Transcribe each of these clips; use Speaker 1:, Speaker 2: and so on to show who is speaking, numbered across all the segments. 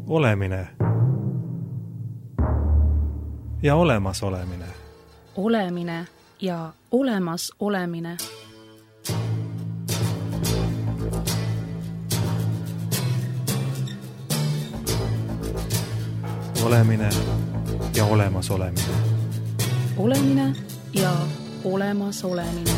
Speaker 1: Olemine ja olemasolemine.
Speaker 2: Olemine ja olemasolemine.
Speaker 1: Olemine ja olemasolemine.
Speaker 2: Olemine ja olemasolemine.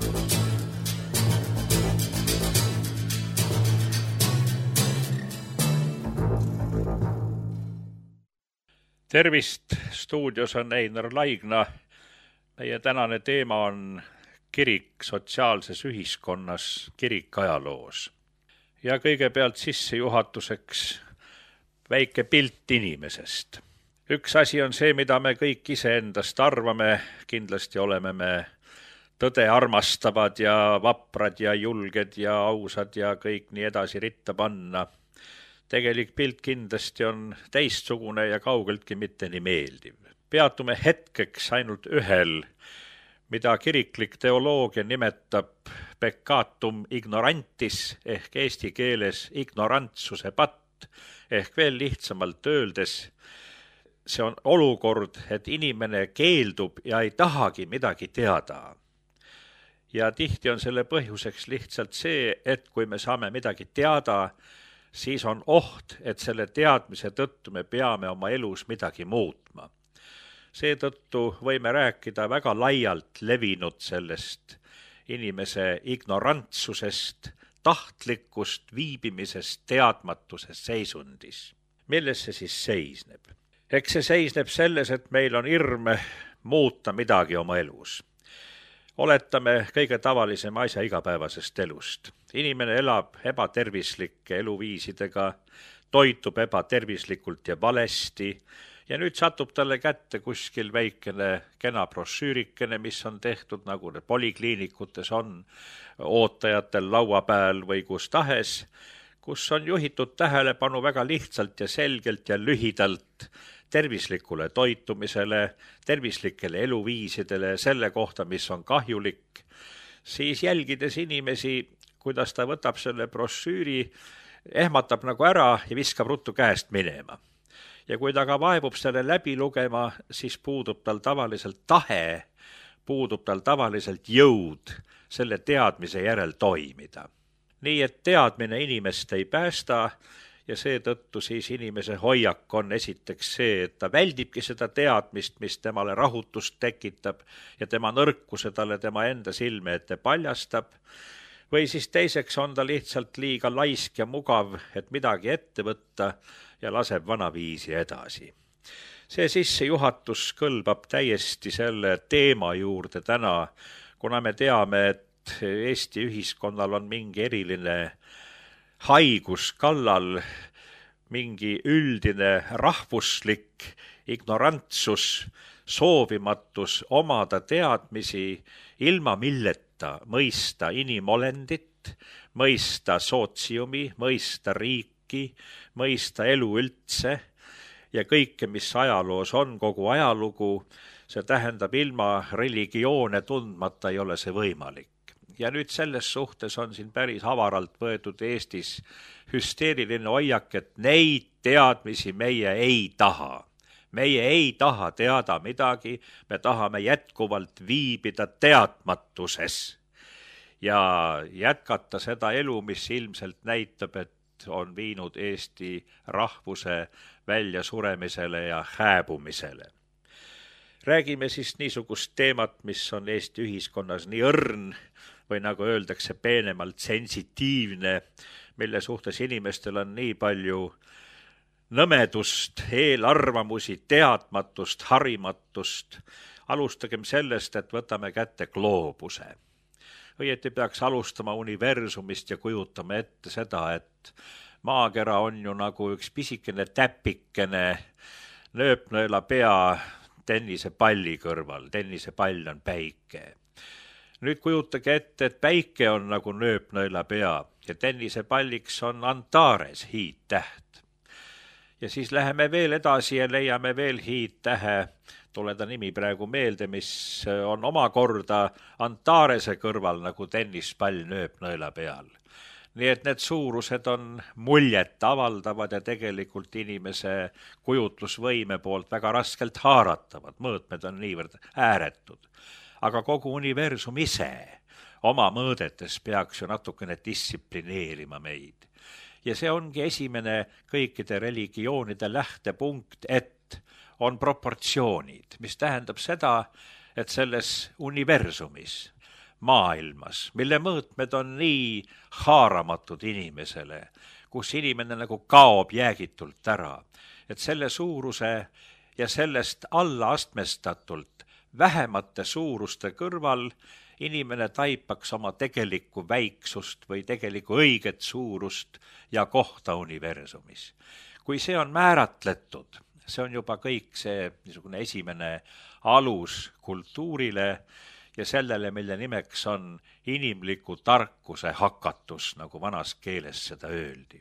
Speaker 3: Tervist, stuudios on Einar Laigna. Meie tänane teema on kirik sotsiaalses ühiskonnas, kirik ajaloos. Ja kõigepealt sissejuhatuseks väike pilt inimesest. Üks asi on see, mida me kõik iseendast arvame. Kindlasti oleme me tõde armastavad ja vaprad ja julged ja ausad ja kõik nii edasi ritta panna. Tegelik pilt kindlasti on teistsugune ja kaugeltki mitte nii meeldiv. Peatume hetkeks ainult ühel, mida kiriklik teoloogia nimetab peccatum ignorantis ehk eesti keeles ignorantsuse patt ehk veel lihtsamalt öeldes. See on olukord, et inimene keeldub ja ei tahagi midagi teada. Ja tihti on selle põhjuseks lihtsalt see, et kui me saame midagi teada, siis on oht, et selle teadmise tõttu me peame oma elus midagi muutma. Seetõttu võime rääkida väga laialt levinud sellest inimese ignorantsusest, tahtlikust viibimisest teadmatuses seisundis. Milles see siis seisneb? Eks see seisneb selles, et meil on hirm muuta midagi oma elus. Oletame kõige tavalisema asja igapäevasest elust. Inimene elab ebatervislike eluviisidega, toitub ebatervislikult ja valesti ja nüüd satub talle kätte kuskil väikene kena brošüürikene, mis on tehtud, nagu need polikliinikutes on, ootajatel laua peal või kus tahes, kus on juhitud tähelepanu väga lihtsalt ja selgelt ja lühidalt tervislikule toitumisele, tervislikele eluviisidele, selle kohta, mis on kahjulik, siis jälgides inimesi, kuidas ta võtab selle brošüüri, ehmatab nagu ära ja viskab ruttu käest minema. Ja kui ta ka vaevub selle läbi lugema, siis puudub tal tavaliselt tahe, puudub tal tavaliselt jõud selle teadmise järel toimida. Nii et teadmine inimest ei päästa ja seetõttu siis inimese hoiak on esiteks see, et ta väldibki seda teadmist, mis temale rahutust tekitab ja tema nõrkuse talle tema enda silme ette paljastab. Või siis teiseks on ta lihtsalt liiga laisk ja mugav, et midagi ette võtta ja laseb vanaviisi edasi. See sissejuhatus kõlbab täiesti selle teema juurde täna, kuna me teame, et Eesti ühiskonnal on mingi eriline haigus kallal, mingi üldine rahvuslik ignorantsus, soovimatus omada teadmisi, ilma milleta mõista inimolendit, mõista sootsiumi, mõista riiki, mõista elu üldse ja kõike, mis ajaloos on, kogu ajalugu, see tähendab ilma religioone tundmata ei ole see võimalik. Ja nüüd selles suhtes on siin päris avaralt võetud Eestis hüsteeriline hoiak, et neid teadmisi meie ei taha. Meie ei taha teada midagi, me tahame jätkuvalt viibida teadmatuses ja jätkata seda elu, mis ilmselt näitab, et on viinud Eesti rahvuse väljasuremisele ja hääbumisele. Räägime siis niisugust teemat, mis on Eesti ühiskonnas nii õrn või nagu öeldakse peenemalt sensitiivne, mille suhtes inimestel on nii palju nõmedust, eelarvamusi, teadmatust, harimatust. Alustagem sellest, et võtame kätte gloobuse. Õieti peaks alustama universumist ja kujutame ette seda, et maakera on ju nagu üks pisikene täpikene nööpnõela pea tennisepalli kõrval. Tennisepall on päike. Nüüd kujutage ette, et päike on nagu nööpnõela pea ja tennisepalliks on Antares hiidtäht. Ja siis läheme veel edasi ja leiame veel hiidtähe, tule ta nimi praegu meelde, mis on omakorda Antarese kõrval nagu tennispall nööpnõela peal. nii et need suurused on muljet avaldavad ja tegelikult inimese kujutlusvõime poolt väga raskelt haaratavad. Mõõtmed on niivõrd ääretud. Aga kogu universum ise oma mõõdetes peaks ju natukene distsiplineerima meid. Ja see ongi esimene kõikide religioonide lähtepunkt, et on proportsioonid, mis tähendab seda, et selles universumis, maailmas, mille mõõtmed on nii haaramatud inimesele, kus inimene nagu kaob jäägitult ära, et selle suuruse ja sellest alla astmestatult vähemate suuruste kõrval inimene taipaks oma tegelikku väiksust või tegelikku õiget suurust ja kohta universumis. Kui see on määratletud, see on juba kõik see niisugune esimene alus kultuurile ja sellele, mille nimeks on inimliku tarkuse hakatus, nagu vanas keeles seda öeldi.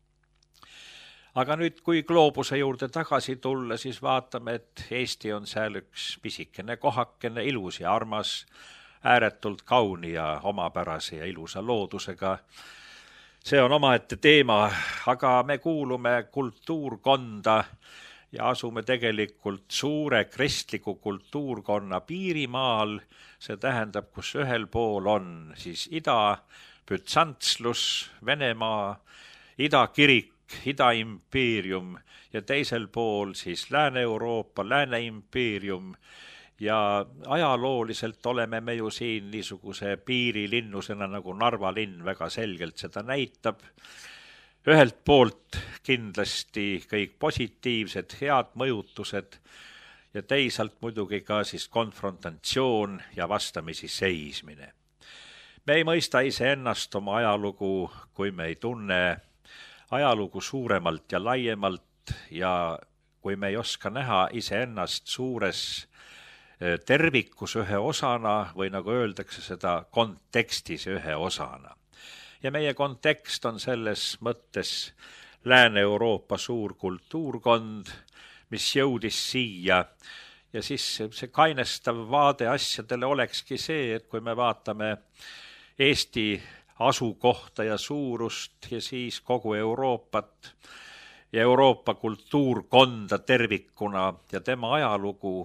Speaker 3: Aga nüüd, kui gloobuse juurde tagasi tulla, siis vaatame, et Eesti on seal üks pisikene kohakene, ilus ja armas, ääretult kauni ja omapärase ja ilusa loodusega. See on omaette teema, aga me kuulume kultuurkonda ja asume tegelikult suure kristliku kultuurkonna piirimaal, see tähendab, kus ühel pool on siis Ida-Bütsantlus, Venemaa, Ida-kirik, Ida-impeerium ja teisel pool siis Lääne-Euroopa, Lääne-impeerium ja ajalooliselt oleme me ju siin niisuguse piirilinnusena, nagu Narva linn väga selgelt seda näitab. Ühelt poolt kindlasti kõik positiivsed, head mõjutused ja teisalt muidugi ka siis konfrontatsioon ja vastamisi seismine. Me ei mõista iseennast oma ajalugu, kui me ei tunne ajalugu suuremalt ja laiemalt ja kui me ei oska näha iseennast suures tervikus ühe osana või nagu öeldakse seda kontekstis ühe osana. Ja meie kontekst on selles mõttes Lääne-Euroopa suur kultuurkond, mis jõudis siia ja siis see kainestav vaade asjadele olekski see, et kui me vaatame Eesti asukohta ja suurust ja siis kogu Euroopat ja Euroopa kultuurkonda tervikuna ja tema ajalugu,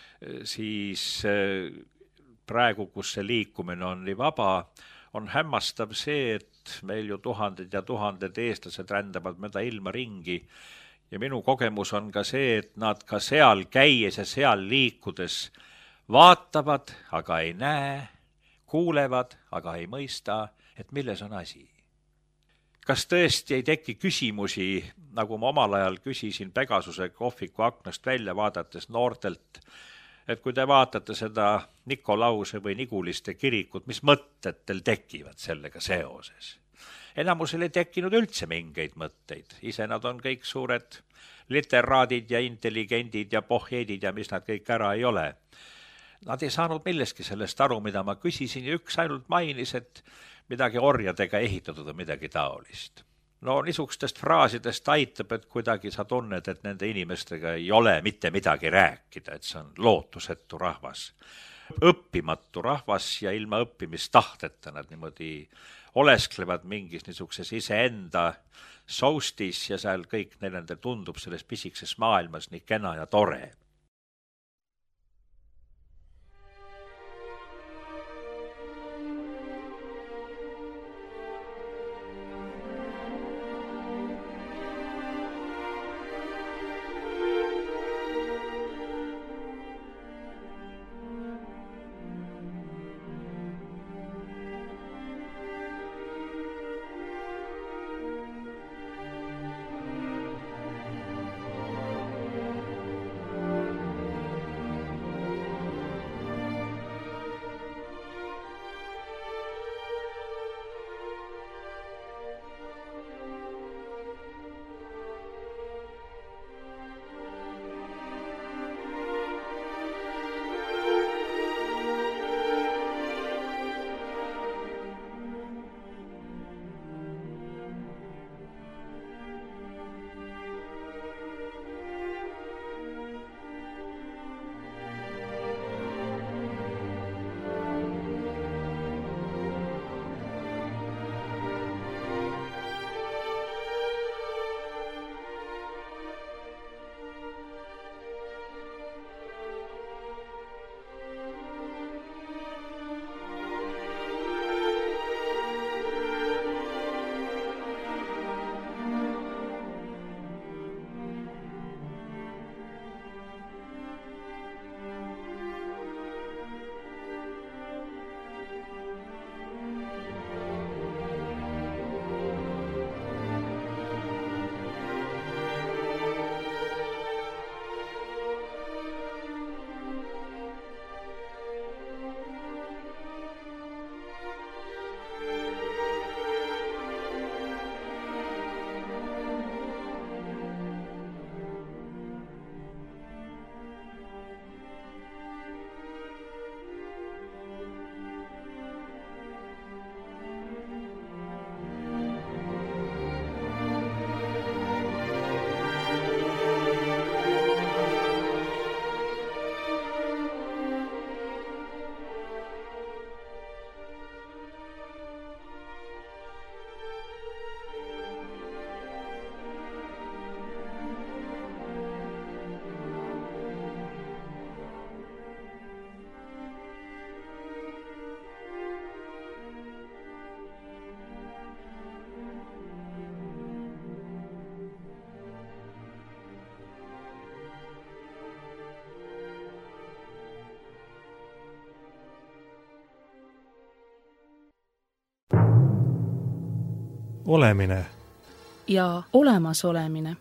Speaker 3: siis praegu, kus see liikumine on nii vaba, on hämmastav see, et meil ju tuhanded ja tuhanded eestlased rändavad mööda ilma ringi ja minu kogemus on ka see, et nad ka seal käies ja seal liikudes vaatavad, aga ei näe, kuulevad, aga ei mõista, et milles on asi. Kas tõesti ei teki küsimusi, nagu ma omal ajal küsisin Pegasuse kohviku aknast välja vaadates noortelt, et kui te vaatate seda Nikolause või Niguliste kirikut, mis mõtted teil tekivad sellega seoses? Enamusel ei tekkinud üldse mingeid mõtteid. Ise nad on kõik suured literaadid ja intelligendid ja pohheedid ja mis nad kõik ära ei ole. Nad ei saanud milleski sellest aru, mida ma küsisin ja üks ainult mainis, et midagi orjadega ehitatud või midagi taolist. No niisugustest fraasidest aitab, et kuidagi sa tunned, et nende inimestega ei ole mitte midagi rääkida, et see on lootusetu rahvas. Õppimatu rahvas ja ilma õppimistahteta nad niimoodi olesklevad mingis niisuguses iseenda soustis ja seal kõik neile tundub selles pisikses maailmas nii kena ja tore.
Speaker 1: olemine
Speaker 2: ja olemasolemine.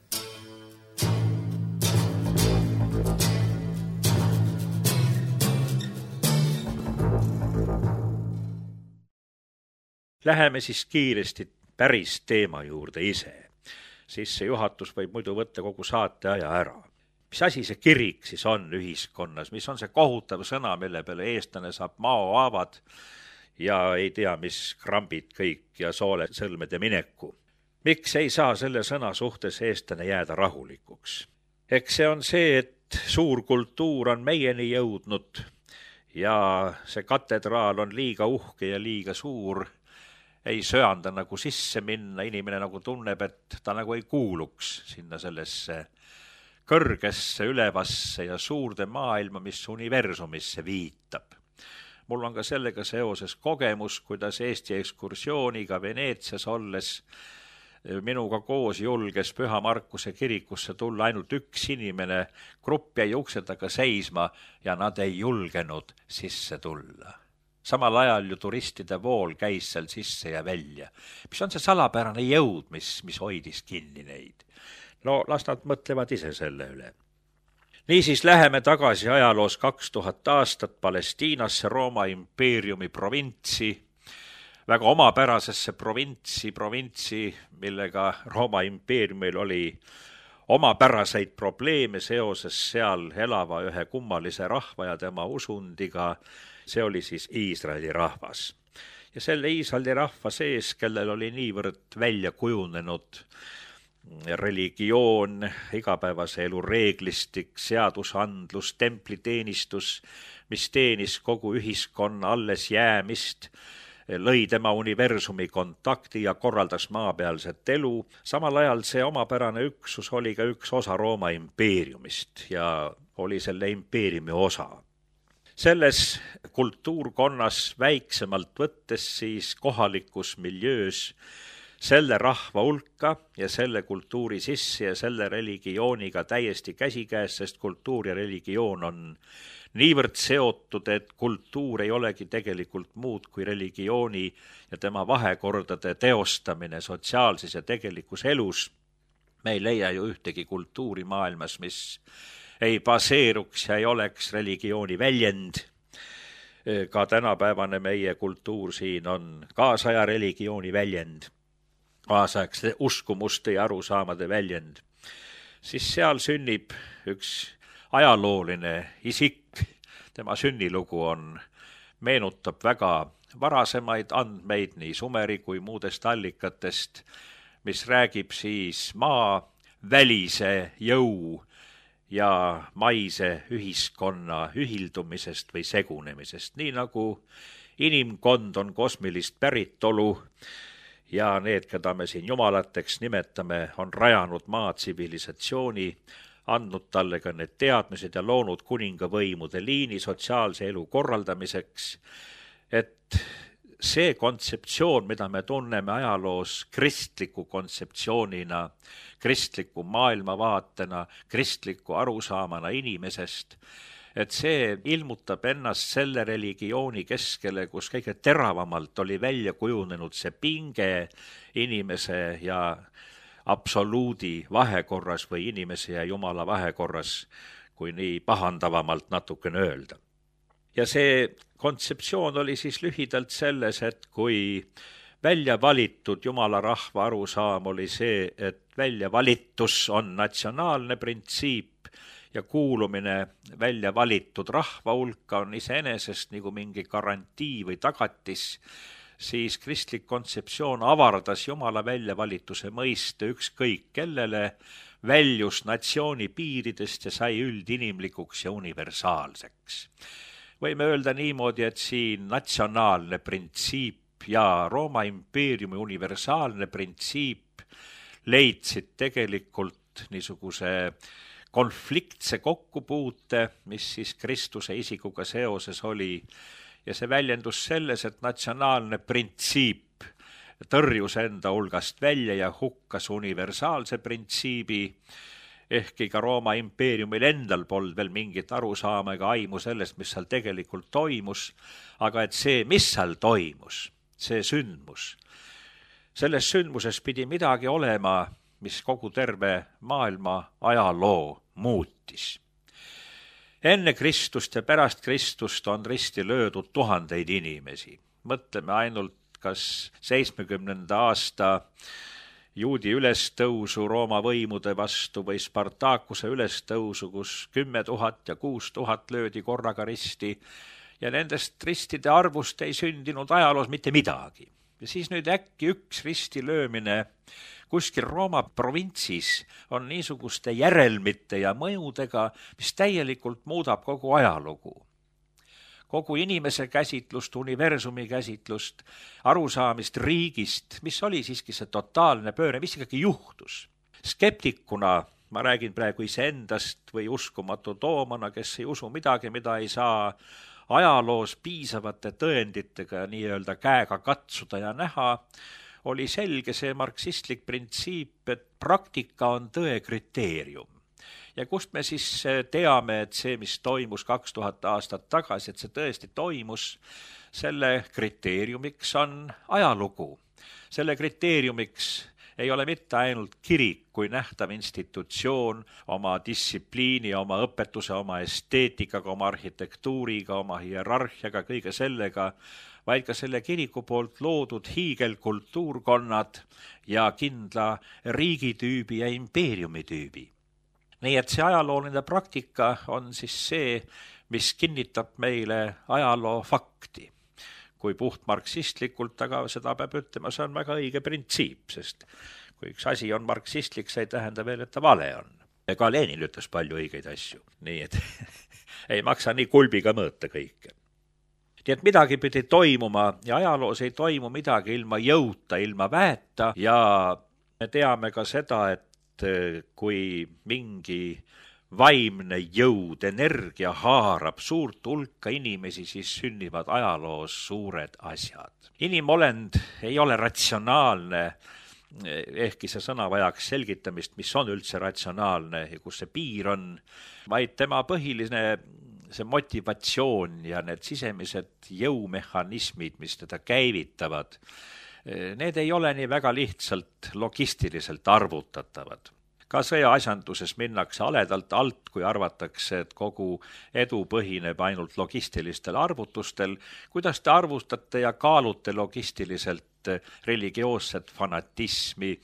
Speaker 3: Läheme siis kiiresti päris teema juurde ise. Sissejuhatus võib muidu võtta kogu saate aja ära. Mis asi see kirik siis on ühiskonnas? Mis on see kohutav sõna, mille peale eestlane saab maohaavad ja ei tea, mis krambid kõik ja soolesõlmede mineku? Miks ei saa selle sõna suhtes eestlane jääda rahulikuks? Eks see on see, et suur kultuur on meieni jõudnud ja see katedraal on liiga uhke ja liiga suur, ei söanda nagu sisse minna, inimene nagu tunneb, et ta nagu ei kuuluks sinna sellesse kõrgesse, ülevasse ja suurde maailma, mis universumisse viitab. Mul on ka sellega seoses kogemus, kuidas Eesti ekskursiooniga Veneetsias olles minuga koos julges Püha Markuse kirikusse tulla ainult üks inimene, grupp jäi ukse taga seisma ja nad ei julgenud sisse tulla. Samal ajal ju turistide vool käis seal sisse ja välja. Mis on see salapärane jõud, mis hoidis kinni neid? No las nad mõtlevad ise selle üle. Niisiis läheme tagasi ajaloos 2000 aastat Palestiinasse, Rooma impeeriumi provintsi, väga omapärasesse provintsi, millega Rooma impeeriumil oli omapäraseid probleeme seoses seal elava ühe kummalise rahva ja tema usundiga. See oli siis Iisraeli rahvas. Ja selle Iisraeli rahva sees, kellel oli niivõrd välja kujunenud religioon, igapäevase elu reeglistik, seadusandlus, templiteenistus, mis teenis kogu ühiskonna alles jäämist, lõi tema universumi kontakti ja korraldas maapealset elu. Samal ajal see omapärane üksus oli ka üks osa Rooma impeeriumist ja oli selle impeeriumi osa. Selles kultuurkonnas väiksemalt võttes siis kohalikus miljöös selle rahva hulka ja selle kultuuri sisse ja selle religiooniga täiesti käsikäes, sest kultuur ja religioon on niivõrd seotud, et kultuur ei olegi tegelikult muud kui religiooni ja tema vahekordade teostamine sotsiaalses ja tegelikus elus. Me ei leia ju ühtegi kultuuri maailmas, mis ei baseeruks ja ei oleks religiooni väljend. Ka tänapäevane meie kultuur siin on kaasaja religiooni väljend, kaasaegse uskumuste ja arusaamade väljend. Siis seal sünnib üks ajalooline isik, tema sünnilugu meenutab väga varasemaid andmeid nii Sumeri kui muudest allikatest, mis räägib siis maa välise jõu ja maise ühiskonna ühildumisest või segunemisest, nii nagu inimkond on kosmilist päritolu ja need, keda me siin jumalateks nimetame, on rajanud maa tsivilisatsiooni, andnud talle ka need teadmised ja loonud kuningavõimude liini sotsiaalse elu korraldamiseks, et see kontseptsioon, mida me tunneme ajaloos kristliku kontseptsioonina, kristliku maailmavaatena, kristliku arusaamana inimesest, et see ilmutab ennast selle religiooni keskele, kus kõige teravamalt oli välja kujunenud see pinge inimese ja absoluudi vahekorras või inimese ja Jumala vahekorras, kui nii pahandavamalt natukene öelda. Ja see kontseptsioon oli siis lühidalt selles, et kui välja valitud Jumala rahva arusaam oli see, et välja valitus on natsionaalne printsiip ja kuulumine välja valitud rahva hulka on iseenesest nagu mingi garantii või tagatis, siis kristlik kontseptsioon avardas Jumala väljavalituse mõiste ükskõik kellele, väljus natsiooni piiridest ja sai üldinimlikuks ja universaalseks. Võime öelda niimoodi, et siin natsionaalne printsiip ja Rooma impeeriumi universaalne printsiip leidsid tegelikult niisuguse konfliktse kokkupuute, mis siis Kristuse isikuga seoses oli. Ja see väljendus selles, et natsionaalne printsiip tõrjus enda hulgast välja ja hukkas universaalse printsiibi, ehkki ka Rooma impeeriumil endal polnud veel mingit arusaama ega aimu sellest, mis seal tegelikult toimus, aga et see, mis seal toimus, see sündmus, Selles sündmuses pidi midagi olema, mis kogu terve maailma ajaloo muutis. Enne Kristust ja pärast Kristust on risti löödud tuhandeid inimesi. Mõtleme ainult kas 70. aasta juudi ülestõusu Rooma võimude vastu või Spartakuse ülestõusu, kus 10 000 ja 6 000 löödi korraga risti ja nendest ristide arvust ei sündinud ajaloos mitte midagi. Ja siis nüüd äkki üks risti löömine kuskil Rooma provintsis on niisuguste järelmite ja mõjudega, mis täielikult muudab kogu ajalugu. Kogu inimese käsitlust, universumi käsitlust, arusaamist riigist, mis oli siiski see totaalne pööre, mis ikkagi juhtus. Skeptikuna, ma räägin praegu iseendast või uskumatu toomana, kes ei usu midagi, mida ei saa ajaloos piisavate tõenditega nii-öelda käega katsuda ja näha, oli selge see marksistlik printsiip, et praktika on tõe kriteerium. Ja kust me siis teame, et see, mis toimus 2000 aastat tagasi, et see tõesti toimus, selle kriteeriumiks on ajalugu. Selle kriteeriumiks ei ole mitte ainult kirik kui nähtav institutsioon oma distsipliini, oma õpetuse, oma esteetikaga, oma arhitektuuriga, oma hierarhiaga, kõige sellega, vaid ka selle kiriku poolt loodud hiigelkultuurkonnad ja kindla riigitüübi ja impeeriumitüübi. Nii et see ajalooline praktika on siis see, mis kinnitab meile ajaloo fakti. Kui puht marksistlikult, aga seda peab ütlema, see on väga õige printsiip, sest kui üks asi on marksistlik, see ei tähenda veel, et ta vale on. Ka Lenin ütles palju õigeid asju, nii et ei maksa nii kulbiga mõõta kõike. Nii et midagi pidi toimuma ja ajaloos ei toimu midagi ilma jõuta, ilma väeta ja me teame ka seda, et kui mingi vaimne jõud, energia haarab suurt hulka inimesi, siis sünnivad ajaloos suured asjad. Inimolend ei ole ratsionaalne, ehkki see sõna vajaks selgitamist, mis on üldse ratsionaalne ja kus see piir on, vaid tema põhiline see motivatsioon ja need sisemised jõumehhanismid, mis teda käivitavad, need ei ole nii väga lihtsalt logistiliselt arvutatavad. Ka sõjaasjanduses minnakse aledalt alt, kui arvatakse, et kogu edu põhineb ainult logistilistel arvutustel. Kuidas te arvustate ja kaalute logistiliselt religioosset fanatismi,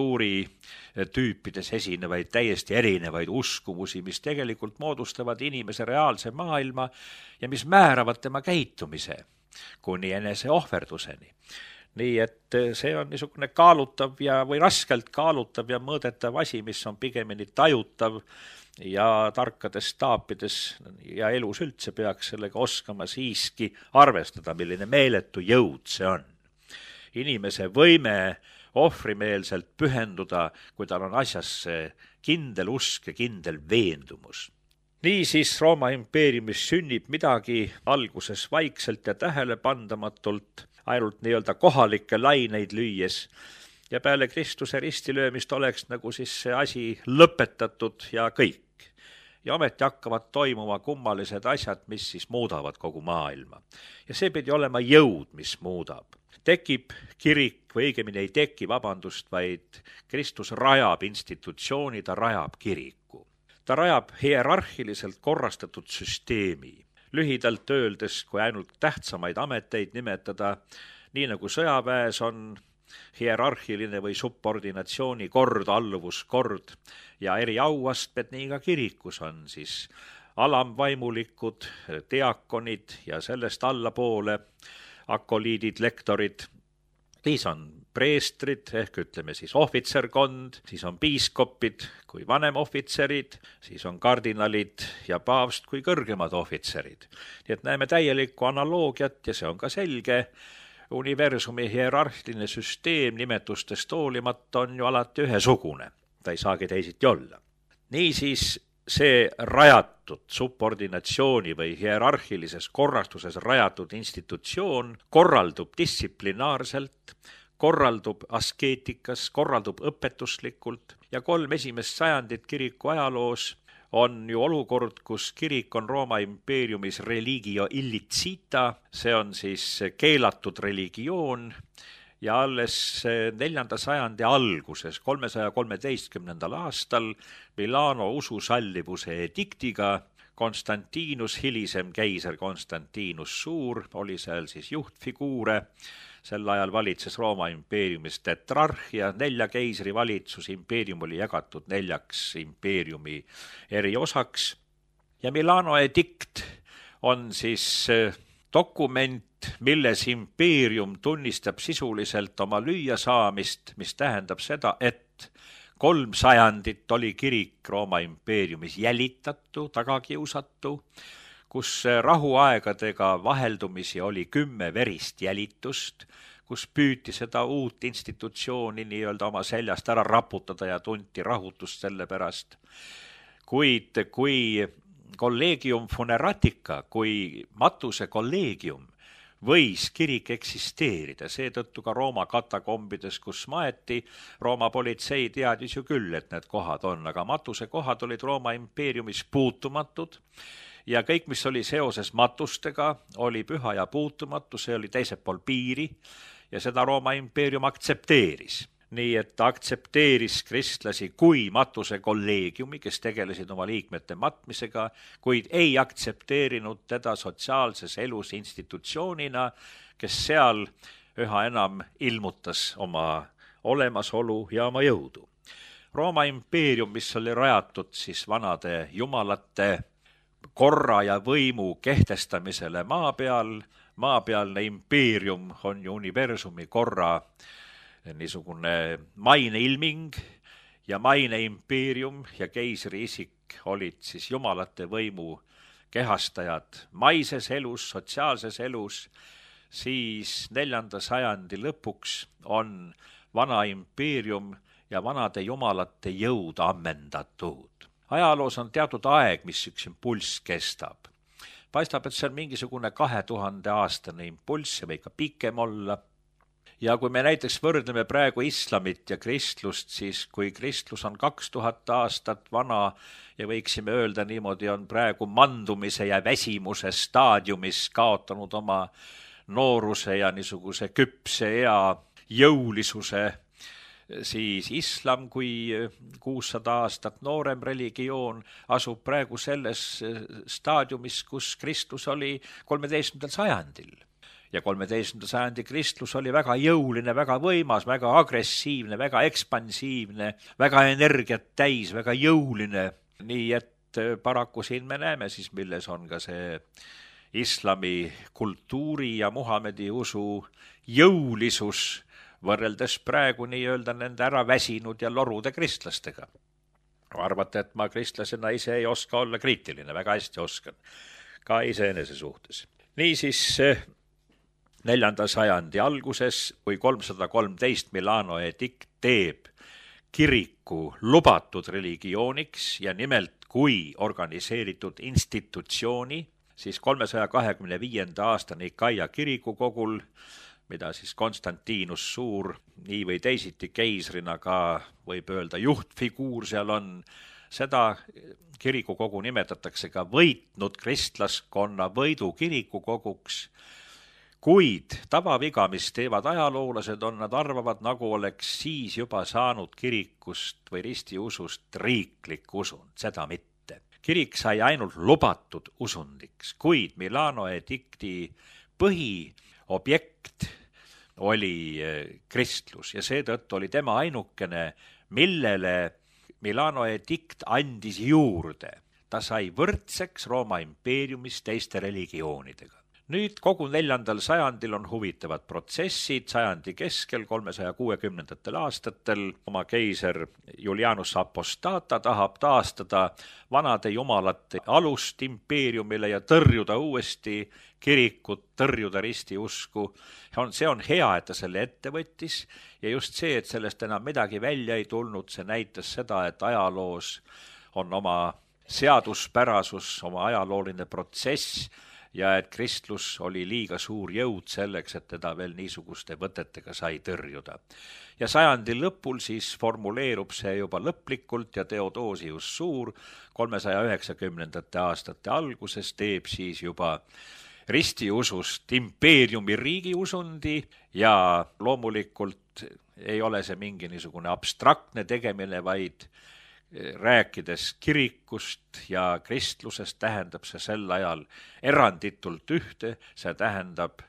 Speaker 3: kultuuritüüpides esinevaid täiesti erinevaid uskumusi, mis tegelikult moodustavad inimese reaalse maailma ja mis määravad tema käitumise kuni enese ohverduseni. Nii et see on niisugune kaalutav või raskelt kaalutav ja mõõdetav asi, mis on pigemini tajutav ja tarkades staapides ja elus üldse peaks sellega oskama siiski arvestada, milline meeletu jõud see on. Inimese võime ohvrimeelselt pühenduda, kui tal on asjasse kindel usk ja kindel veendumus. Niisiis Rooma impeeriumis sünnib midagi alguses vaikselt ja tähelepandamatult, ainult nii-öelda kohalikke laineid lüües ja peale Kristuse ristilöömist oleks nagu siis see asi lõpetatud ja kõik. Ja ometi hakkavad toimuma kummalised asjad, mis siis muudavad kogu maailma. Ja see pidi olema jõud, mis muudab. Tekib kirik või õigemini ei teki, vaid Kristus rajab institutsiooni, ta rajab kiriku. Ta rajab hierarhiliselt korrastatud süsteemi. Lühidalt öeldes, kui ainult tähtsamaid ameteid nimetada, nii nagu sõjaväes on hierarhiline või subordinatsiooni kord, alluvuskord ja eri auastmed, nii ka kirikus on siis alamvaimulikud, diakonid ja sellest allapoole akoliidid, lektorid, siis on preestrid ehk ütleme siis ohvitserkond, siis on piiskopid kui vanemohvitserid, siis on kardinalid ja paavst kui kõrgemad ohvitserid. Nii et näeme täielikku analoogiat ja see on ka selge. Universumi hierarhiline süsteem nimetustest hoolimata on ju alati ühesugune. Ta ei saagi teisiti olla. Niisiis see rajatud subordinatsiooni või hierarhilises korrastuses rajatud institutsioon korraldub distsiplinaarselt, korraldub askeetikas, korraldub õpetuslikult ja 3 esimest sajandit kiriku ajaloos on ju olukord, kus kirik on Rooma impeeriumis religio illicita, see on siis keelatud religioon ja alles 4. sajandi alguses, 313. aastal Milano ususallivuse ediktiga Konstantinus, hilisem keiser Konstantinus Suur, oli seal siis juhtfiguure. Sel ajal valitses Rooma impeeriumis tetrarhia, 4 keisri valitsus, impeerium oli jagatud 4 impeeriumi eri osaks. Ja Milano edikt on siis dokument, milles impeerium tunnistab sisuliselt oma lüüasaamist, mis tähendab seda, et 3 sajandit oli kirik Rooma impeeriumis jälitatu, tagakiusatu, kus rahuaegadega vaheldumisi oli 10 verist jälitust, kus püüti seda uut institutsiooni nii-öelda oma seljast ära raputada ja tunti rahutust selle pärast. Kuid kui collegium funeratica, kui matuse kolleegium võis kirik eksisteerida, seetõttu ka Rooma katakombides, kus maeti, Rooma politsei teadis ju küll, et need kohad on, aga matuse kohad olid Rooma impeeriumis puutumatud ja kõik, mis oli seoses matustega, oli püha ja puutumatu, see oli teisel pool piiri ja seda Rooma impeerium aktsepteeris. Nii et ta aktsepteeris kristlasi kui matuse kolleegiumi, kes tegelesid oma liikmete matmisega, kuid ei aktsepteerinud teda sotsiaalses elus institutsioonina, kes seal üha enam ilmutas oma olemasolu ja oma jõudu. Rooma impeerium, mis oli rajatud siis vanade jumalate korra ja võimu kehtestamisele maa peal, maapealne impeerium on ju universumi korra niisugune maineilming ja maineimpeerium ja keisri isik olid siis jumalate võimu kehastajad maises elus, sotsiaalses elus, siis 4. sajandi lõpuks on vana impeerium ja vanade jumalate jõud ammendatud. Ajaloos on teatud aeg, mis üks impulss kestab. Paistab, et see on mingisugune 2000 aastane impulss ja või ikka pikem olla. Ja kui me näiteks võrdleme praegu islamit ja kristlust, siis kui kristlus on 2000 aastat vana ja võiksime öelda niimoodi, on praegu mandumise ja väsimuse staadiumis kaotanud oma nooruse ja niisuguse küpse ea jõulisuse, siis islam kui 600 aastat noorem religioon asub praegu selles staadiumis, kus kristlus oli 13. sajandil. Ja 13. sajandi kristlus oli väga jõuline, väga võimas, väga agressiivne, väga ekspansiivne, väga energiat täis, väga jõuline. Nii et paraku siin me näeme siis, milles on ka see islami kultuuri ja Muhamedi usu jõulisus võrreldes praegu nii-öelda nende ära väsinud ja lorude kristlastega. Arvate, et ma kristlasena ise ei oska olla kriitiline, väga hästi oskan, ka iseenese suhtes. Niisiis 4. sajandi alguses, kui 313 Milano edikt teeb kiriku lubatud religiooniks ja nimelt kui organiseeritud institutsiooni, siis 325. aasta Nikaia kirikukogul, mida siis Konstantinus Suur nii või teisiti keisrina ka võib öelda juhtfiguur seal on, seda kirikukogu nimetatakse ka võitnud kristlaskonna võidu kirikukoguks. Kuid tavaviga, mis teevad ajaloolased, on nad arvavad, nagu oleks siis juba saanud kirikust või ristiusust riiklik usund, seda mitte. Kirik sai ainult lubatud usundiks, kuid Milano edikti põhiobjekt oli kristlus ja seetõttu oli tema ainukene, millele Milano edikt andis juurde. Ta sai võrdseks Rooma impeeriumis teiste religioonidega. Nüüd kogu 4. sajandil on huvitavad protsessid, sajandi keskel 360. aastatel oma keiser Julianus Apostata tahab taastada vanade jumalate alust impeeriumile ja tõrjuda uuesti kirikut, tõrjuda ristiusku. See on hea, et ta selle ette võttis ja just see, et sellest enam midagi välja ei tulnud, see näitas seda, et ajaloos on oma seaduspärasus, oma ajalooline protsess ja et kristlus oli liiga suur jõud selleks, et teda veel niisuguste võtetega sai tõrjuda. Ja sajandi lõpul siis formuleerub see juba lõplikult ja Theodosius Suur 390. aastate alguses teeb siis juba ristiusust impeeriumi riigiusundi ja loomulikult ei ole see mingi niisugune abstraktne tegemine, vaid rääkides kirikust ja kristlusest tähendab see sel ajal eranditult ühte, see tähendab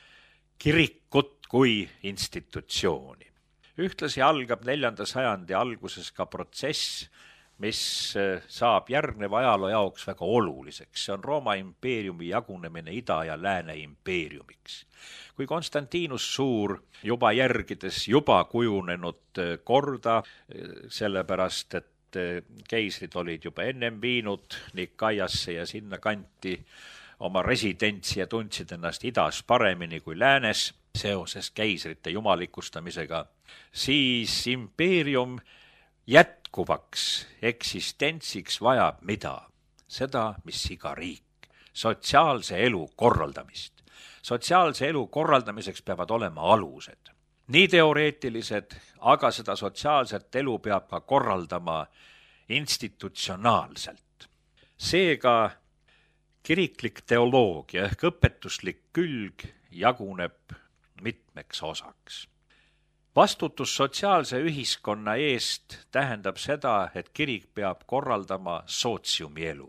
Speaker 3: kirikut kui institutsiooni. Ühtlasi algab 4. sajandi alguses ka protsess, mis saab järgneva ajaloo jaoks väga oluliseks. See on Rooma impeeriumi jagunemine ida- ja lääne impeeriumiks. Kui Konstantinus Suur juba järgides juba kujunenud korda, sellepärast et keisrid olid juba ennem viinud Nikaiasse ja sinna kanti oma residentsi ja tundsid ennast idas paremini kui läänes seoses keisrite jumalikustamisega, siis impeerium jätkuvaks eksistentsiks vajab mida? Seda, mis iga riik, sotsiaalse elu korraldamist. Sotsiaalse elu korraldamiseks peavad olema alused. Nii teoreetilised, aga seda sotsiaalset elu peab ka korraldama institutsionaalselt. Seega kiriklik teoloogia ehk õpetuslik külg jaguneb mitmeks osaks. Vastutus sotsiaalse ühiskonna eest tähendab seda, et kirik peab korraldama sootsiumi elu.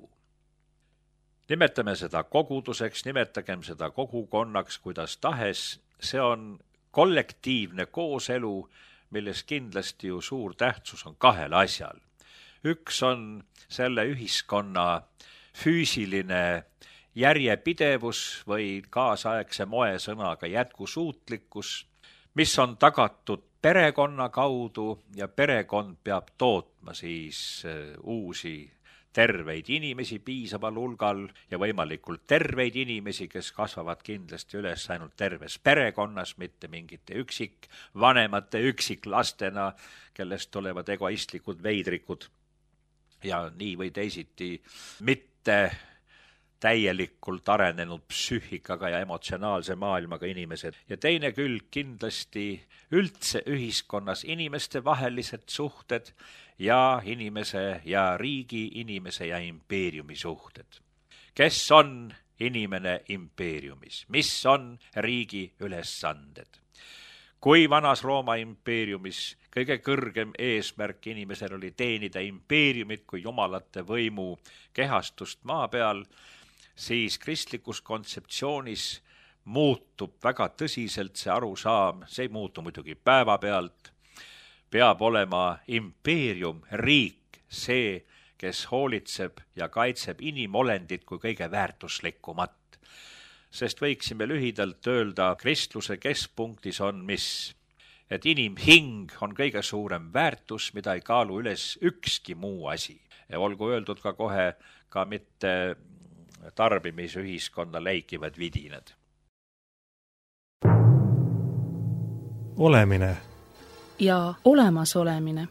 Speaker 3: Nimetame seda koguduseks, nimetagem seda kogukonnaks, kuidas tahes, see on kollektiivne kooselu, milles kindlasti ju suur tähtsus on kahel asjal. Üks on selle ühiskonna füüsiline järjepidevus või kaasaegse moesõnaga jätkusuutlikkus, mis on tagatud perekonna kaudu ja perekond peab tootma siis uusi terveid inimesi piisaval hulgal ja võimalikult terveid inimesi, kes kasvavad kindlasti üles ainult terves perekonnas, mitte mingite üksikvanemate üksiklastena, kellest tulevad egoistlikud veidrikud ja nii või teisiti mitte täielikult arenenud psüühikaga ja emotsionaalse maailmaga inimesed. Ja teine külg kindlasti üldse ühiskonnas inimeste vahelised suhted ja inimese ja riigi, inimese ja impeeriumi suhted. Kes on inimene impeeriumis? Mis on riigi ülesanded? Kui vanas Rooma impeeriumis kõige kõrgem eesmärk inimesel oli teenida impeeriumit kui jumalate võimu kehastust maa peal, siis kristlikus kontseptsioonis muutub väga tõsiselt see arusaam, see ei muutu muidugi päevapealt, peab olema impeerium, riik, see, kes hoolitseb ja kaitseb inimolendit kui kõige väärtuslikumat. Sest võiksime lühidalt öelda, kristluse keskpunktis on mis? Et inimhing on kõige suurem väärtus, mida ei kaalu üles ükski muu asi. Ja olgu öeldud ka kohe ka mitte tarbimisühiskonna läikivad vidinad.
Speaker 1: Olemine
Speaker 2: ja olemasolemine.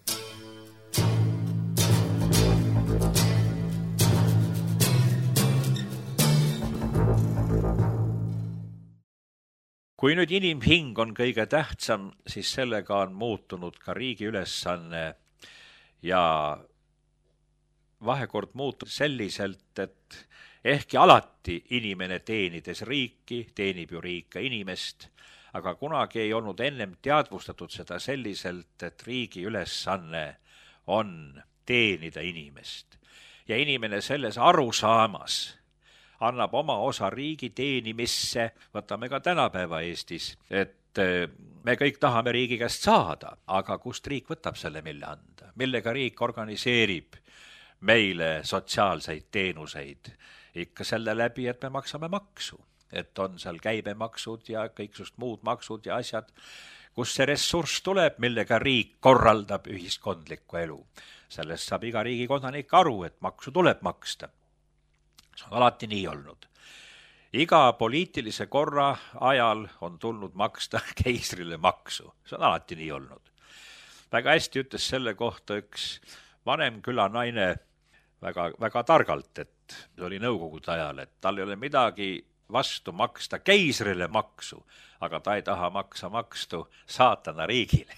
Speaker 3: Kui nüüd inimhing on kõige tähtsam, siis sellega on muutunud ka riigi ülesanne ja vahekord muutub selliselt, et ehkki alati inimene teenides riiki, teenib ju riik ka inimest, aga kunagi ei olnud ennem teadvustatud seda selliselt, et riigi ülesanne on teenida inimest. Ja inimene selles arusaamas annab oma osa riigi teenimisse, võtame ka tänapäeva Eestis, et me kõik tahame riigi käest saada, aga kust riik võtab selle mille anda? Millega riik organiseerib meile sotsiaalseid teenuseid? Ikka selle läbi, et me maksame maksu, et on seal käibemaksud ja kõiksust muud maksud ja asjad, kus see ressurss tuleb, millega riik korraldab ühiskondlikku elu. Sellest saab iga riigi kodanik aru, et maksu tuleb maksta. See on alati nii olnud. Iga poliitilise korra ajal on tulnud maksta keisrile maksu. See on alati nii olnud. Väga hästi ütles selle kohta üks vanem külanaine väga targalt, et see oli nõukogude ajal, et tal ei ole midagi vastu maksta keisrile maksu, aga ta ei taha makstu saatana riigile.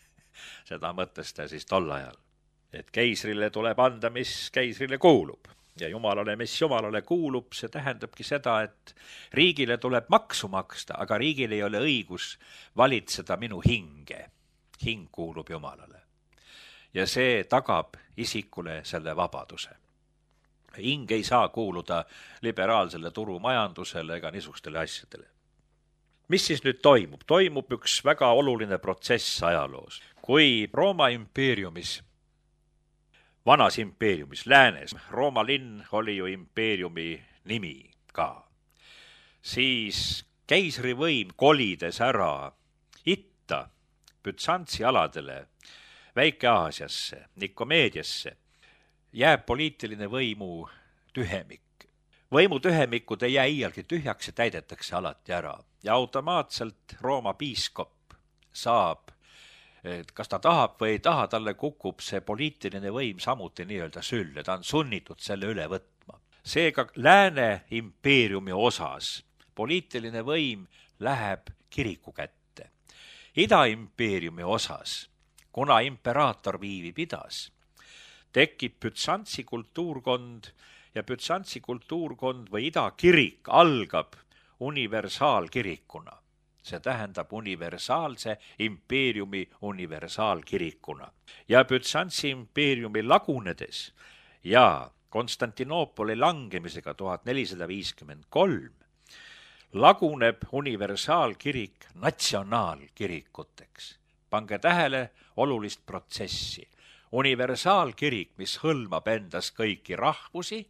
Speaker 3: Seda mõtles ta siis tol ajal, et keisrile tuleb anda, mis keisrile kuulub. ja jumalale, mis jumalale kuulub, see tähendabki seda, et riigile tuleb maksu maksta, aga riigil ei ole õigus valitseda minu hinge. Hing kuulub jumalale. Ja see tagab isikule selle vabaduse. Hing ei saa kuuluda liberaalsele turumajandusele ega niisugustele asjadele. Mis siis nüüd toimub? Toimub üks väga oluline protsess ajaloos. Kui Rooma impeeriumis, vanas impeeriumis, läänes, Rooma linn oli ju impeeriumi nimi ka, siis keisri võim kolides ära itta Bütsantsi aladele, Väike-Aasiasse, Nikomeediasse, jääb poliitiline võimu tühemik. Võimu tühemikud ei jää iialgi tühjaks ja täidetakse alati ära. Ja automaatselt Rooma piiskop saab, kas ta tahab või ei taha, talle kukub see poliitiline võim samuti nii-öelda sülle. Ta on sunnitud selle üle võtma. Seega lääne impeeriumi osas poliitiline võim läheb kiriku kätte. Ida impeeriumi osas, kuna imperaator viivib idas, tekib Bütsantsi kultuurkond ja Bütsantsi kultuurkond või ida kirik algab universaalkirikuna. See tähendab universaalse impeeriumi universaalkirikuna. Ja Bütsantsi impeeriumi lagunedes ja Konstantinoopoli langemisega 1453 laguneb universaalkirik natsionaalkirikuteks. Pange tähele olulist protsessi. Universaalkirik, mis hõlmab endas kõiki rahvusi,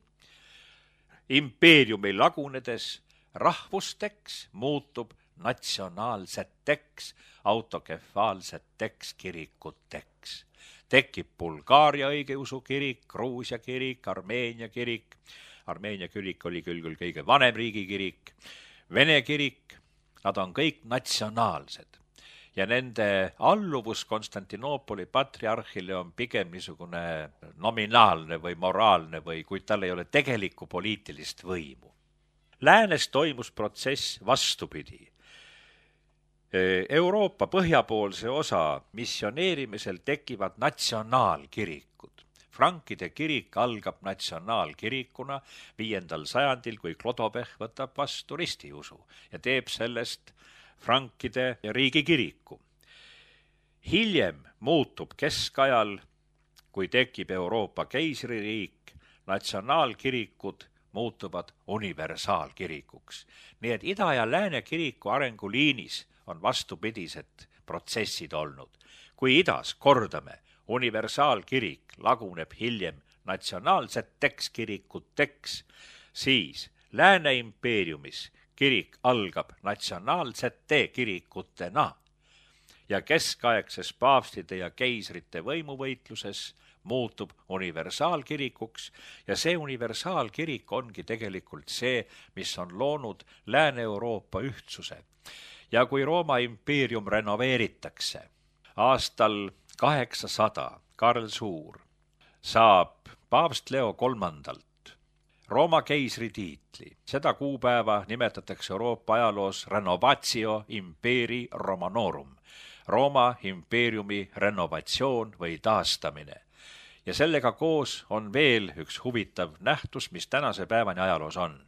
Speaker 3: impeeriumi lagunedes rahvusteks muutub natsionaalseteks, autokefaalseteks kirikuteks. Tekib Bulgaaria õigeusu kirik, Gruusia kirik, Armeenia kirik. Armeenia kirik oli küll kõige vanem riigikirik. Vene kirik, nad on kõik natsionaalsed. Ja nende alluvus Konstantinoopoli patriarhile on pigem niisugune nominaalne või moraalne või kuid tal ei ole tegelikku poliitilist võimu. Läänes toimus protsess vastupidi. Euroopa põhjapoolse osa missioneerimisel tekivad natsionaalkirikud. Frankide kirik algab natsionaalkirikuna 5. sajandil, kui Clodobeh võtab vastu ristiusu ja teeb sellest frankide riigikiriku. Hiljem muutub keskajal, kui tekib Euroopa keisririik, natsionaalkirikud muutuvad universaalkirikuks. Nii et ida- ja lääne kiriku arenguliinis on vastupidised protsessid olnud. Kui idas, kordame, universaalkirik laguneb hiljem natsionaalseteks kirikuteks, siis lääne impeeriumis kirik algab natsionaalsete kirikutena ja keskaegses paavstide ja keisrite võimuvõitluses muutub universaalkirikuks ja see universaalkirik ongi tegelikult see, mis on loonud Lääne-Euroopa ühtsuse. Ja kui Rooma impeerium renoveeritakse aastal 800, Karl Suur saab paavst Leo III Rooma keisri tiitli. Seda kuupäeva nimetatakse Euroopa ajaloos Renovatio Imperii Romanorum, Rooma impeeriumi renovatsioon või taastamine. Ja sellega koos on veel üks huvitav nähtus, mis tänase päevani ajaloos on.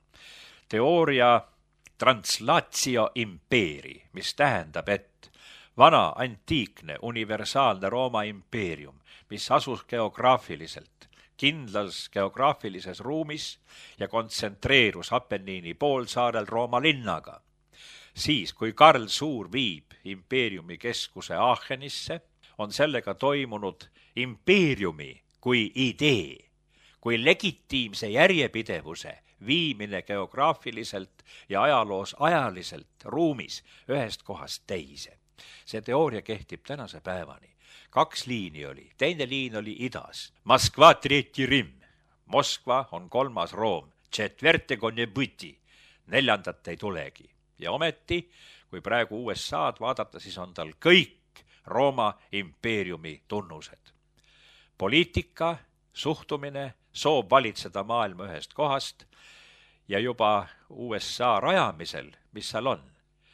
Speaker 3: Teooria translatio imperii, mis tähendab, et vana antiikne universaalne Rooma impeerium, mis asus geograafiliselt kindlas geograafilises ruumis ja kontsentreerus Appenniini poolsaarel Rooma linnaga. Siis, kui Karl Suur viib impeeriumi keskuse Aachenisse, on sellega toimunud impeeriumi kui idee, kui legitiimse järjepidevuse viimine geograafiliselt ja ajaloos ajaliselt ruumis ühest kohast teise. See teooria kehtib tänase päevani. 2 liini oli, teine liin oli idas. Moskva tretji Rim. Moskva on 3. Room. Четвертого не быть. 4. ei tulegi. Ja ometi, kui praegu USA'd vaadata, siis on tal kõik Rooma impeeriumi tunnused. Poliitika, suhtumine, soov valitseda maailma ühest kohast ja juba USA rajamisel, mis seal on?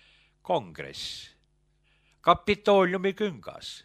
Speaker 3: Kongress, Kapitooliumi küngas,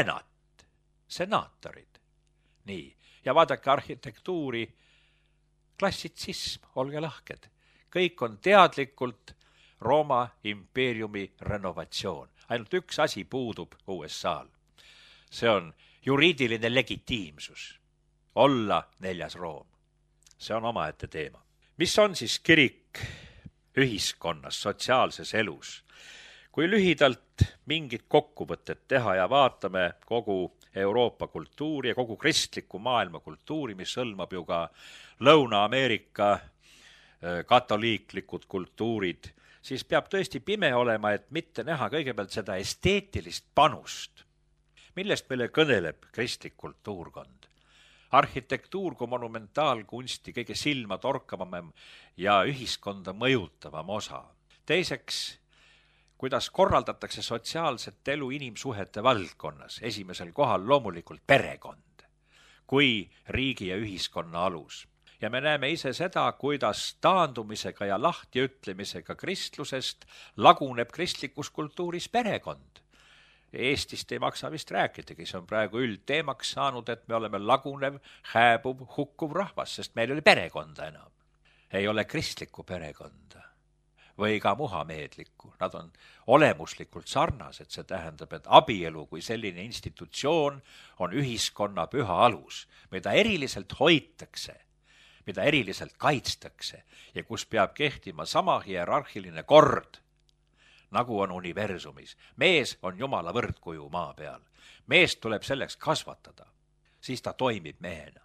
Speaker 3: senat, senaatorid. Nii, ja vaadake arhitektuuri, klassitsism, olge lahked. Kõik on teadlikult Rooma impeeriumi renovatsioon. Ainult üks asi puudub USA-l. See on juriidiline legitiimsus. Olla 4. Room. See on omaette teema. Mis on siis kirik ühiskonnas, sotsiaalses elus? Kui lühidalt mingit kokkuvõtet teha ja vaatame kogu Euroopa kultuuri ja kogu kristliku maailma kultuuri, mis hõlmab ju ka Lõuna-Ameerika katoliiklikud kultuurid, siis peab tõesti pime olema, et mitte näha kõigepealt seda esteetilist panust, millest meile kõneleb kristlik kultuurkond. Arhitektuur kui monumentaalkunsti kõige silma torkavam ja ühiskonda mõjutavam osa. Teiseks, kuidas korraldatakse sotsiaalset elu inimsuhete valdkonnas. Esimesel kohal loomulikult perekond kui riigi ja ühiskonna alus. Ja me näeme ise seda, kuidas taandumisega ja lahtiütlemisega kristlusest laguneb kristlikus kultuuris perekond. Eestist ei maksa vist rääkidagi, see on praegu üldteemaks saanud, et me oleme lagunev, hääbuv, hukkuv rahvas, sest meil ei ole perekonda enam. Ei ole kristlikku perekonda või ka muhameedlikku. Nad on olemuslikult sarnased, see tähendab, et abielu kui selline institutsioon on ühiskonna püha alus, mida eriliselt hoitakse, mida eriliselt kaitstakse ja kus peab kehtima sama hierarhiline kord, nagu on universumis. Mees on Jumala võrdkuju maa peal. Meest tuleb selleks kasvatada, siis ta toimib mehena.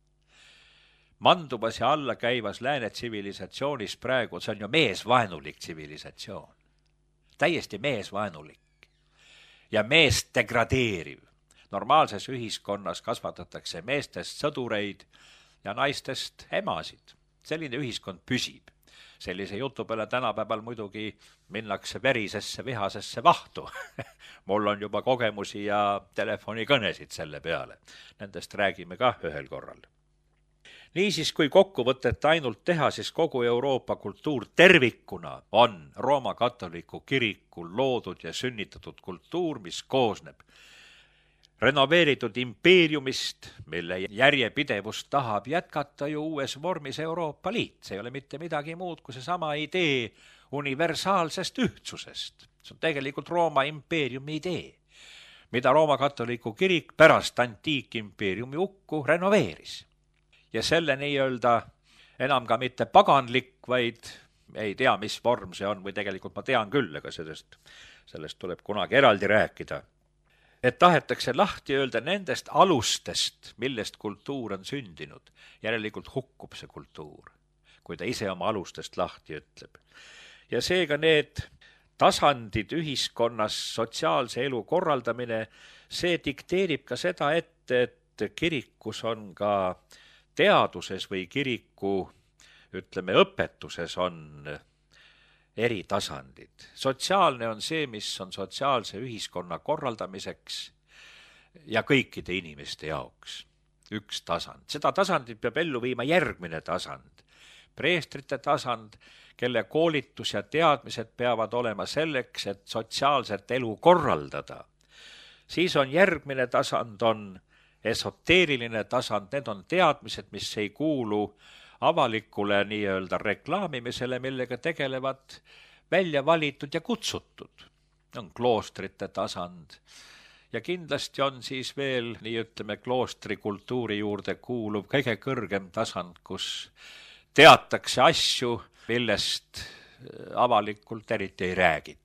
Speaker 3: Manduvas ja alla käivas lääne tsivilisatsioonis praegu, see on ju meesvaenulik tsivilisatsioon. Täiesti meesvaenulik ja meest degradeeriv. Normaalses ühiskonnas kasvatatakse meestest sõdureid ja naistest emasid. Selline ühiskond püsib. Sellise jutu peale tänapäeval muidugi minnakse verisesse vihasesse vahtu. Mul on juba kogemusi ja telefonikõnesid selle peale. Nendest räägime ka ühel korral. Niisiis, kui kokkuvõtet ainult teha, siis kogu Euroopa kultuur tervikuna on Rooma katoliku kirikul loodud ja sünnitatud kultuur, mis koosneb renoveeritud impeeriumist, mille järjepidevust tahab jätkata ju uues vormis Euroopa Liit. See ei ole mitte midagi muud kui seesama idee universaalsest ühtsusest. See on tegelikult Rooma impeeriumi idee, mida Rooma katoliku kirik pärast antiikimpeeriumi hukku renoveeris. Ja selle nii-öelda enam ka mitte paganlik, vaid ei tea, mis vorm see on, või tegelikult ma tean küll, aga sellest tuleb kunagi eraldi rääkida. Et tahetakse lahti öelda nendest alustest, millest kultuur on sündinud. Järelikult hukkub see kultuur, kui ta ise oma alustest lahti ütleb. Ja seega need tasandid ühiskonnas, sotsiaalse elu korraldamine, see dikteerib ka seda ette, et kirikus on ka teaduses või kiriku, ütleme, õpetuses on eri tasandid. Sotsiaalne on see, mis on sotsiaalse ühiskonna korraldamiseks ja kõikide inimeste jaoks. Üks tasand. Seda tasandit peab ellu viima järgmine tasand. Preestrite tasand, kelle koolitus ja teadmised peavad olema selleks, et sotsiaalset elu korraldada. Siis on järgmine tasand, on esoteeriline tasand, need on teadmised, mis ei kuulu avalikule nii-öelda reklaamimisele, millega tegelevad välja valitud ja kutsutud. On kloostrite tasand ja kindlasti on siis veel, nii ütleme, kloostri kultuuri juurde kuuluv kõige kõrgem tasand, kus teatakse asju, millest avalikult eriti ei räägita.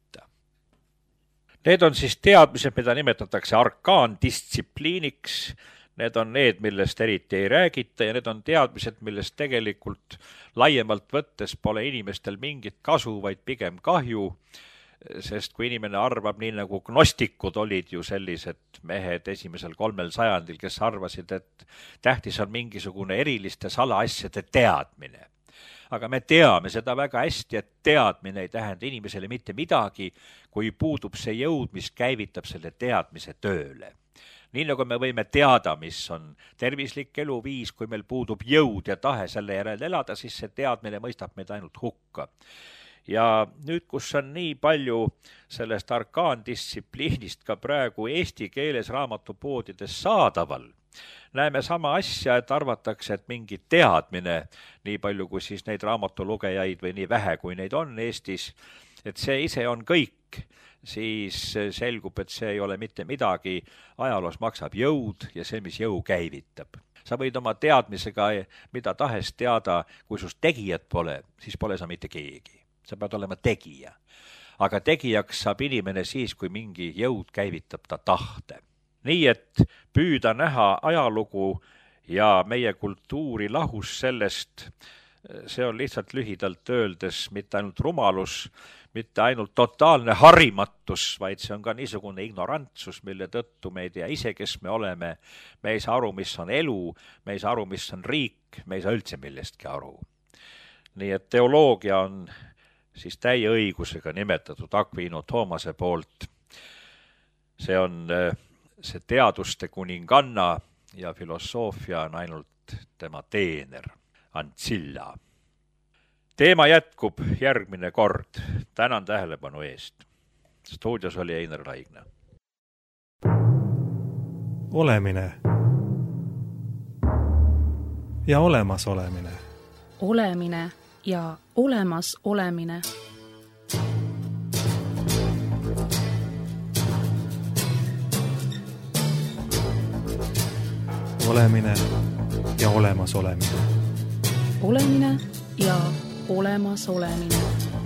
Speaker 3: Need on siis teadmised, mida nimetatakse arkaandistsipliiniks. Need on need, millest eriti ei räägita ja need on teadmised, millest tegelikult laiemalt võttes pole inimestel mingit kasu, vaid pigem kahju, sest kui inimene arvab, nii nagu gnostikud olid ju sellised mehed esimesel 3. sajandil, kes arvasid, et tähtis on mingisugune eriliste salaasjade teadmine. Aga me teame seda väga hästi, et teadmine ei tähenda inimesele mitte midagi, kui puudub see jõud, mis käivitab selle teadmise tööle. Nii nagu me võime teada, mis on tervislik eluviis, kui meil puudub jõud ja tahe selle järel elada, siis see teadmine mõistab meid ainult hukka. Ja nüüd, kus on nii palju sellest arkaandistsipliinist ka praegu eesti keeles raamatupoodides saadaval, näeme sama asja, et arvatakse, et mingi teadmine, nii palju kui siis neid raamatulugejaid või nii vähe, kui neid on Eestis, et see ise on kõik, siis selgub, et see ei ole mitte midagi, ajaloos maksab jõud ja see, mis jõu käivitab. Sa võid oma teadmisega mida tahes teada, kui sust tegijat pole, siis pole sa mitte keegi. Sa pead olema tegija. Aga tegijaks saab inimene siis, kui mingi jõud käivitab ta tahte. Nii et püüda näha ajalugu ja meie kultuuri lahus sellest, see on lihtsalt lühidalt öeldes mitte ainult rumalus, mitte ainult totaalne harimatus, vaid see on ka niisugune ignorantsus, mille tõttu me ei tea ise, kes me oleme. Me ei saa aru, mis on elu, me ei saa aru, mis on riik, me ei saa üldse millestki aru. Nii et teoloogia on siis täie õigusega nimetatud Aquino Thomase poolt. See on see teaduste kuninganna ja filosoofia on ainult tema teener, Ancilla. Teema jätkub järgmine kord. Tänan tähelepanu eest. Stuudios oli Einar Laigna.
Speaker 1: Olemine ja olemas olemine.
Speaker 2: Olemine ja olemas olemine.
Speaker 1: Olemine ja olemas olemine.
Speaker 2: Olemine ja olemas olemine.